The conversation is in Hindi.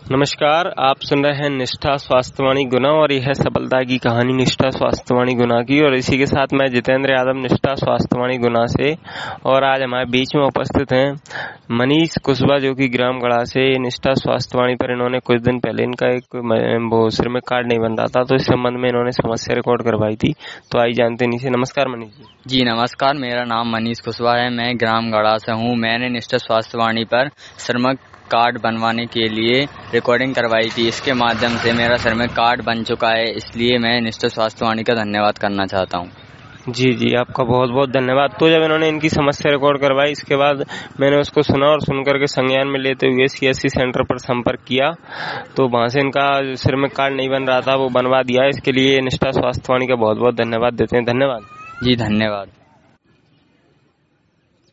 नमस्कार, आप सुन रहे हैं निष्ठा स्वास्थ्यवाणी गुना और यह है सफलता की कहानी निष्ठा स्वास्थ्यवाणी गुना की। और इसी के साथ मैं जितेंद्र यादव निष्ठा स्वास्थ्यवाणी गुना से। और आज हमारे बीच में उपस्थित हैं मनीष कुशवाहा, जो कि ग्राम गढ़ा से निष्ठा स्वास्थ्यवाणी पर इन्होंने कुछ दिन पहले इनका एक सिर में कार्ड नहीं बन रहा था, तो इस संबंध में इन्होंने समस्या रिकॉर्ड करवाई थी। तो आइए जानते हैं इनसे। नमस्कार मनीष जी। जी नमस्कार, मेरा नाम मनीष कुशवाहा है, मैं ग्राम गढ़ा से हूँ। मैंने निष्ठा स्वास्थ्यवाणी पर सिर में कार्ड बनवाने के लिए रिकॉर्डिंग करवाई थी। इसके माध्यम से मेरा सिर में कार्ड बन चुका है, इसलिए मैं निष्ठा स्वास्थ्यवाणी का धन्यवाद करना चाहता हूँ। जी जी, आपका बहुत बहुत धन्यवाद। तो जब इन्होंने इनकी समस्या रिकॉर्ड करवाई, इसके बाद मैंने उसको सुना और सुनकर के संज्ञान में लेते हुए CSC सेंटर पर संपर्क किया, तो वहां से इनका सिर में कार्ड नहीं बन रहा था, वो बनवा दिया। इसके लिए निष्ठा स्वास्थ्यवाणी का बहुत बहुत धन्यवाद देते हैं। धन्यवाद जी, धन्यवाद।